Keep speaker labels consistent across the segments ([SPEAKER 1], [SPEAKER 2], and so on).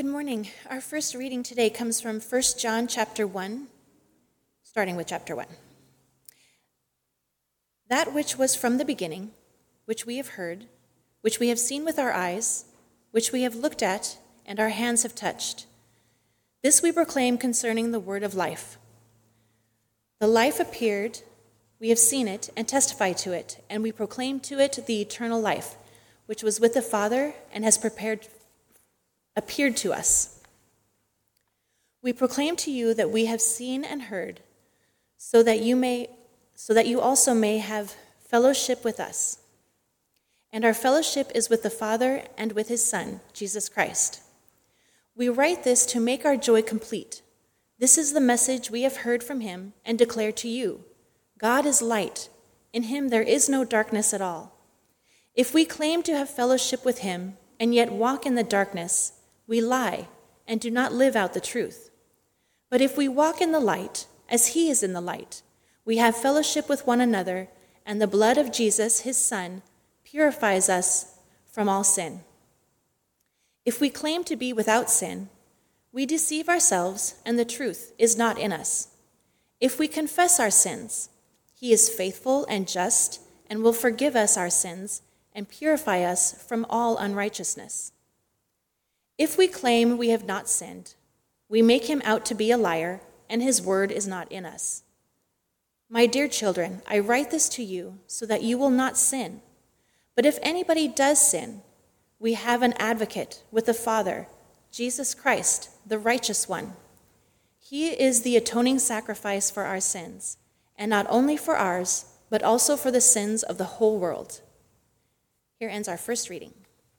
[SPEAKER 1] Good morning. Our first reading today comes from 1 John chapter 1, starting with chapter 1. That which was from the beginning, which we have heard, which we have seen with our eyes, which we have looked at, and our hands have touched. This we proclaim concerning the word of life. The life appeared, we have seen it, and testify to it, and we proclaim to it the eternal life, which was with the Father and has appeared to us. We proclaim to you that we have seen and heard, so that you also may have fellowship with us. And our fellowship is with the Father and with his Son, Jesus Christ. We write this to make our joy complete. This is the message we have heard from him and declare to you. God is light. In him there is no darkness at all. If we claim to have fellowship with him and yet walk in the darkness, we lie and do not live out the truth. But if we walk in the light, as he is in the light, we have fellowship with one another, and the blood of Jesus, his Son, purifies us from all sin. If we claim to be without sin, we deceive ourselves, and the truth is not in us. If we confess our sins, he is faithful and just and will forgive us our sins and purify us from all unrighteousness. If we claim we have not sinned, we make him out to be a liar, and his word is not in us. My dear children, I write this to you so that you will not sin. But if anybody does sin, we have an advocate with the Father, Jesus Christ, the righteous one. He is the atoning sacrifice for our sins, and not only for ours, but also for the sins of the whole world. Here ends our first reading.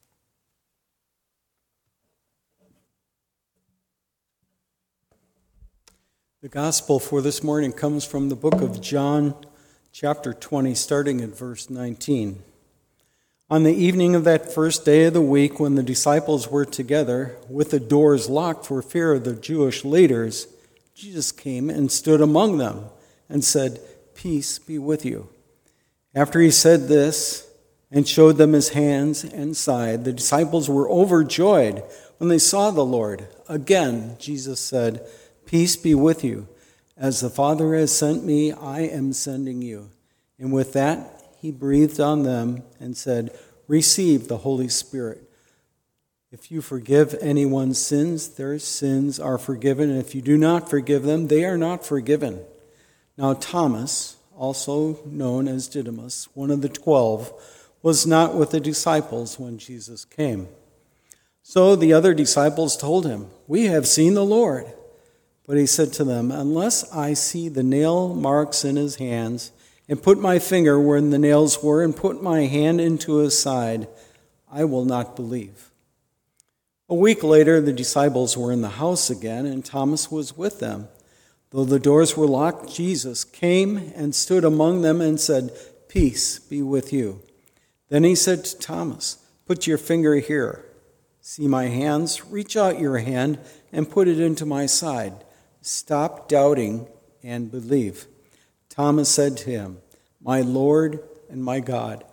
[SPEAKER 2] The gospel for this morning comes from the book of John, chapter 20, starting at verse 19. On the evening of that first day of the week, when the disciples were together, with the doors locked for fear of the Jewish leaders, Jesus came and stood among them and said, "Peace be with you." After he said this and showed them his hands and side, the disciples were overjoyed when they saw the Lord. Again, Jesus said, "Peace be with you. As the Father has sent me, I am sending you." And with that, he breathed on them and said, "Receive the Holy Spirit. If you forgive anyone's sins, their sins are forgiven. And if you do not forgive them, they are not forgiven." Now Thomas, also known as Didymus, one of the 12, was not with the disciples when Jesus came. So the other disciples told him, "We have seen the Lord." But he said to them, "Unless I see the nail marks in his hands, and put my finger where the nails were, and put my hand into his side, I will not believe." A week later, the disciples were in the house again, and Thomas was with them. Though the doors were locked, Jesus came and stood among them and said, "Peace be with you." Then he said to Thomas, "Put your finger here. See my hands? Reach out your hand and put it into my side. Stop doubting and believe." Thomas said to him, "My Lord and my God."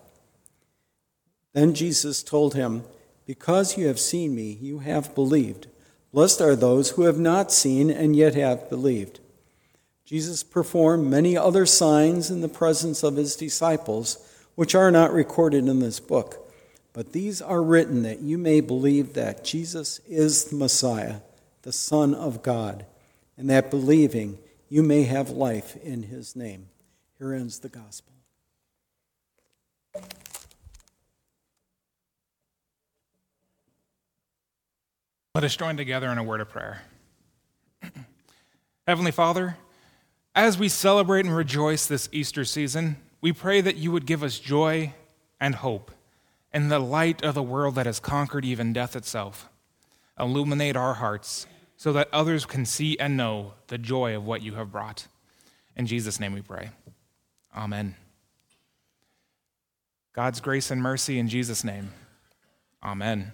[SPEAKER 2] Then Jesus told him, "Because you have seen me, you have believed. Blessed are those who have not seen and yet have believed." Jesus performed many other signs in the presence of his disciples, which are not recorded in this book. But these are written that you may believe that Jesus is the Messiah, the Son of God, and that believing you may have life in his name. Here ends the gospel.
[SPEAKER 3] Let us join together in a word of prayer. Heavenly Father, as we celebrate and rejoice this Easter season, we pray that you would give us joy and hope in the light of the world that has conquered even death itself. Illuminate our hearts so that others can see and know the joy of what you have brought. In Jesus' name we pray. Amen. God's grace and mercy in Jesus' name. Amen.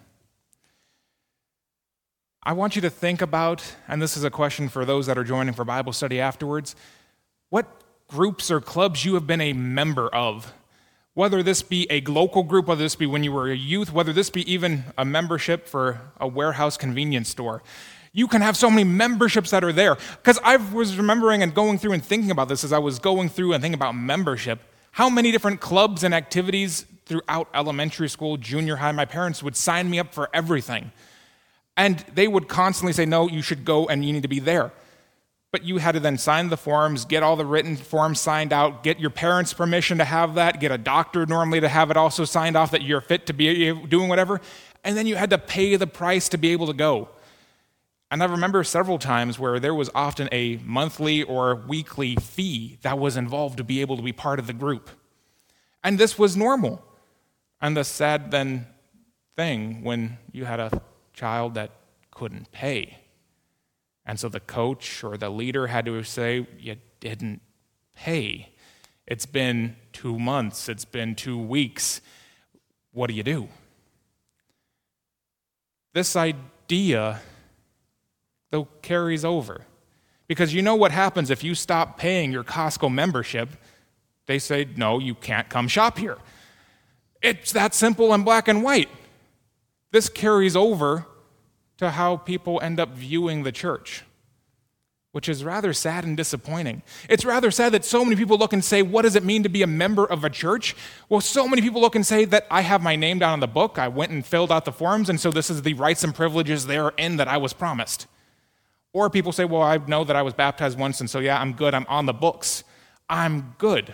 [SPEAKER 3] I want you to think about, and this is a question for those that are joining for Bible study afterwards, what groups or clubs you have been a member of. Whether this be a local group, whether this be when you were a youth, whether this be even a membership for a warehouse convenience store. You can have so many memberships that are there. Because I was remembering and going through and thinking about this as I was going through and thinking about membership, how many different clubs and activities throughout elementary school, junior high, my parents would sign me up for everything. And they would constantly say, no, you should go and you need to be there. But you had to then sign the forms, get all the written forms signed out, get your parents' permission to have that, get a doctor normally to have it also signed off that you're fit to be doing whatever. And then you had to pay the price to be able to go. And I remember several times where there was often a monthly or weekly fee that was involved to be able to be part of the group. And this was normal. And the sad then thing when you had a child that couldn't pay. And so the coach or the leader had to say, you didn't pay. It's been 2 months. It's been 2 weeks. What do? This idea though carries over. Because you know what happens if you stop paying your Costco membership? They say, no, you can't come shop here. It's that simple and black and white. This carries over to how people end up viewing the church, which is rather sad and disappointing. It's rather sad that so many people look and say, what does it mean to be a member of a church? Well, so many people look and say that I have my name down in the book, I went and filled out the forms, and so this is the rights and privileges therein that I was promised. Or people say, well, I know that I was baptized once, and so yeah, I'm good, I'm on the books. I'm good.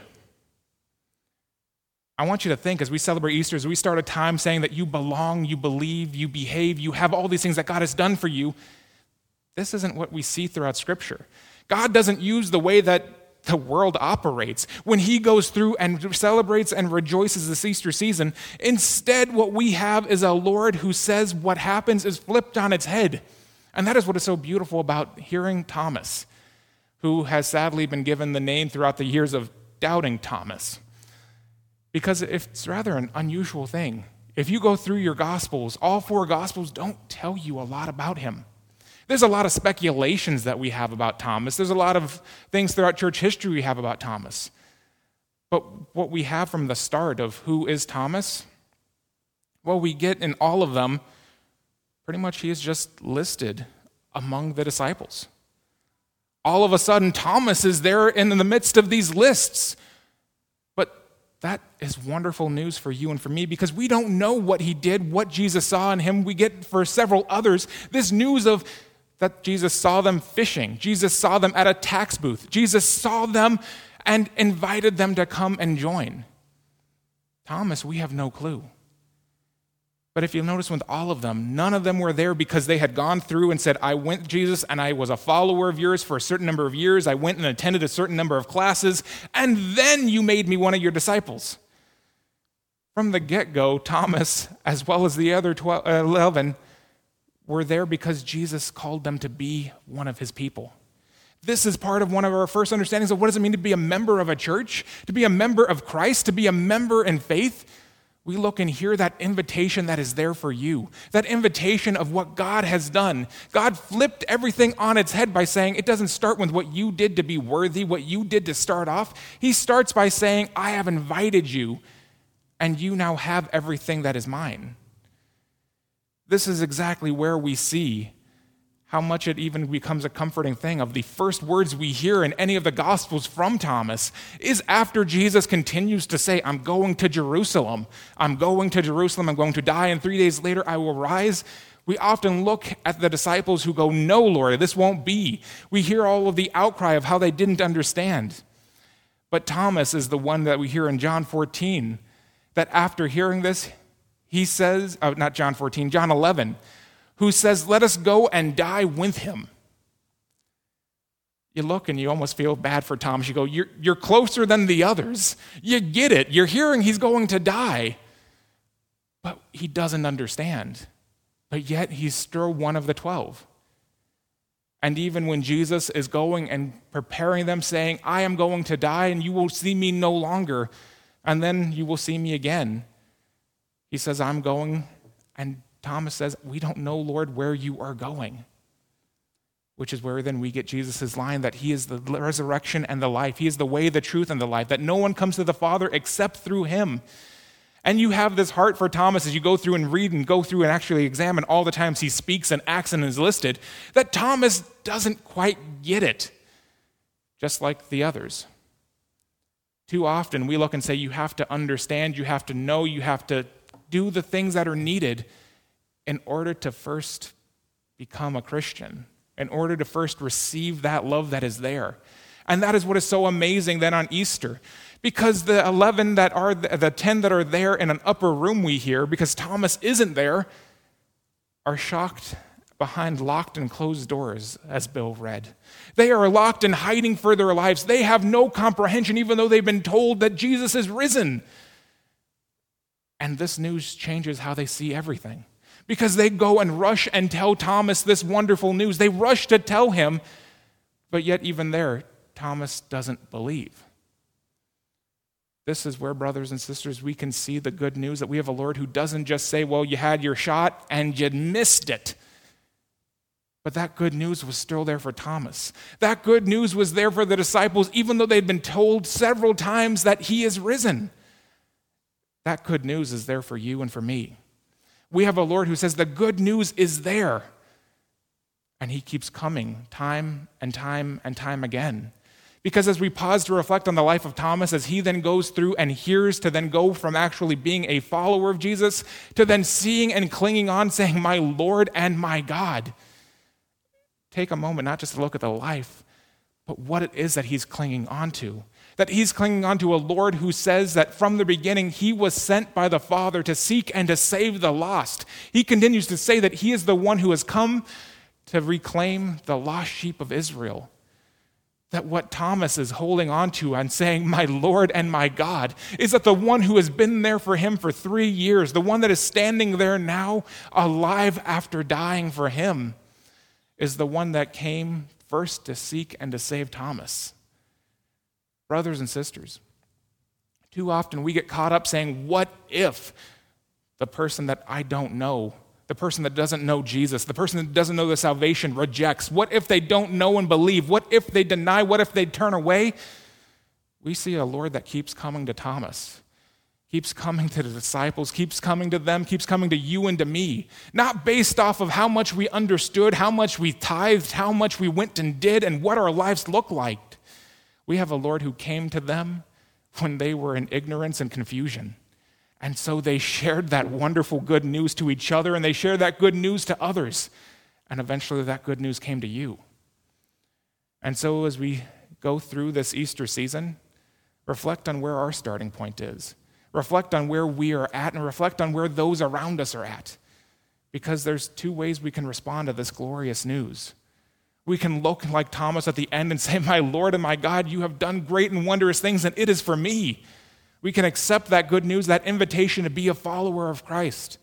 [SPEAKER 3] I want you to think as we celebrate Easter, as we start a time saying that you belong, you believe, you behave, you have all these things that God has done for you. This isn't what we see throughout Scripture. God doesn't use the way that the world operates. When he goes through and celebrates and rejoices this Easter season, instead what we have is a Lord who says what happens is flipped on its head. And that is what is so beautiful about hearing Thomas, who has sadly been given the name throughout the years of Doubting Thomas. Because it's rather an unusual thing. If you go through your Gospels, all 4 Gospels don't tell you a lot about him. There's a lot of speculations that we have about Thomas. There's a lot of things throughout church history we have about Thomas. But what we have from the start of who is Thomas, well, we get in all of them, pretty much he is just listed among the disciples. All of a sudden, Thomas is there in the midst of these lists. But that is wonderful news for you and for me because we don't know what he did, what Jesus saw in him. We get for several others this news of that Jesus saw them fishing. Jesus saw them at a tax booth. Jesus saw them and invited them to come and join. Thomas, we have no clue. But if you'll notice with all of them, none of them were there because they had gone through and said, I went, Jesus, and I was a follower of yours for a certain number of years. I went and attended a certain number of classes, and then you made me one of your disciples. From the get-go, Thomas, as well as the other 11, were there because Jesus called them to be one of his people. This is part of one of our first understandings of what does it mean to be a member of a church, to be a member of Christ, to be a member in faith. We look and hear that invitation that is there for you, that invitation of what God has done. God flipped everything on its head by saying it doesn't start with what you did to be worthy, what you did to start off. He starts by saying, I have invited you, and you now have everything that is mine. This is exactly where we see how much it even becomes a comforting thing of the first words we hear in any of the Gospels from Thomas is after Jesus continues to say, I'm going to Jerusalem. I'm going to Jerusalem. I'm going to die, and 3 days later I will rise. We often look at the disciples who go, no, Lord, this won't be. We hear all of the outcry of how they didn't understand. But Thomas is the one that we hear in John 14, that after hearing this, he says, not John 14, John 11, who says, let us go and die with him. You look and you almost feel bad for Thomas. You go, you're closer than the others. You get it. You're hearing he's going to die. But he doesn't understand. But yet he's still one of the 12. And even when Jesus is going and preparing them, saying, I am going to die and you will see me no longer, and then you will see me again. He says, I'm going, and Thomas says, we don't know, Lord, where you are going. which is where then we get Jesus' line that he is the resurrection and the life. He is the way, the truth, and the life, that no one comes to the Father except through him. And you have this heart for Thomas as you go through and read and go through and actually examine all the times he speaks and acts and is listed, that Thomas doesn't quite get it, just like the others. Too often we look and say you have to understand, you have to know, you have to do the things that are needed in order to first become a Christian, in order to first receive that love that is there. And that is what is so amazing then on Easter. Because the 10 that are there in an upper room we hear, because Thomas isn't there, are shocked behind locked and closed doors, as Bill read. They are locked and hiding for their lives. They have no comprehension, even though they've been told that Jesus is risen. And this news changes how they see everything. Because they go and rush and tell Thomas this wonderful news. They rush to tell him, but yet even there, Thomas doesn't believe. This is where, brothers and sisters, we can see the good news that we have a Lord who doesn't just say, well, you had your shot and you missed it. But that good news was still there for Thomas. That good news was there for the disciples, even though they'd been told several times that he is risen. That good news is there for you and for me. We have a Lord who says the good news is there. And he keeps coming time and time and time again. Because as we pause to reflect on the life of Thomas, as he then goes through and hears to then go from actually being a follower of Jesus to then seeing and clinging on, saying, my Lord and my God. Take a moment not just to look at the life, but what it is that he's clinging on to. That he's clinging on to a Lord who says that from the beginning he was sent by the Father to seek and to save the lost. He continues to say that he is the one who has come to reclaim the lost sheep of Israel. That what Thomas is holding on to and saying, my Lord and my God, is that the one who has been there for him for 3 years, the one that is standing there now alive after dying for him, is the one that came first to seek and to save Thomas. Brothers and sisters, too often we get caught up saying, what if the person that I don't know, the person that doesn't know Jesus, the person that doesn't know the salvation rejects? What if they don't know and believe? What if they deny? What if they turn away? We see a Lord that keeps coming to Thomas, keeps coming to the disciples, keeps coming to them, keeps coming to you and to me. Not based off of how much we understood, how much we tithed, how much we went and did, and what our lives look like. We have a Lord who came to them when they were in ignorance and confusion. And so they shared that wonderful good news to each other, and they shared that good news to others. And eventually that good news came to you. And so as we go through this Easter season, reflect on where our starting point is. Reflect on where we are at, and reflect on where those around us are at. Because there's 2 ways we can respond to this glorious news. We can look like Thomas at the end and say, my Lord and my God, you have done great and wondrous things, and it is for me. We can accept that good news, that invitation to be a follower of Christ.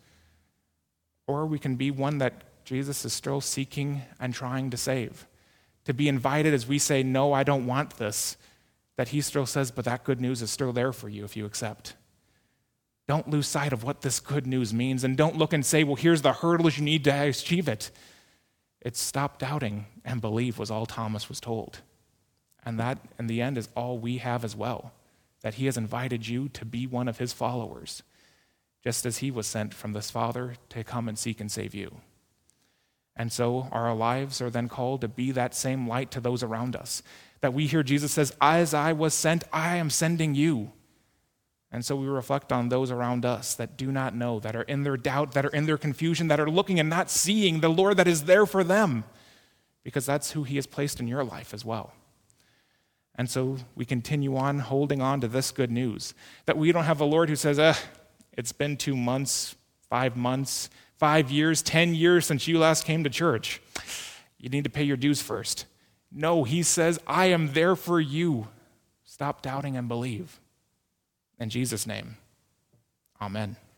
[SPEAKER 3] Or we can be one that Jesus is still seeking and trying to save. To be invited as we say, no, I don't want this, that he still says, but that good news is still there for you if you accept. Don't lose sight of what this good news means, and don't look and say, well, here's the hurdles you need to achieve it. It's stop doubting and believe was all Thomas was told. And that, in the end, is all we have as well. That he has invited you to be one of his followers, just as he was sent from this Father to come and seek and save you. And so our lives are then called to be that same light to those around us. That we hear Jesus says, as I was sent, I am sending you. And so we reflect on those around us that do not know, that are in their doubt, that are in their confusion, that are looking and not seeing the Lord that is there for them, because that's who he has placed in your life as well. And so we continue on holding on to this good news, that we don't have a Lord who says, it's been 2 months, 5 months, 5 years, 10 years since you last came to church. You need to pay your dues first. No, he says, I am there for you. Stop doubting and believe. In Jesus' name, amen.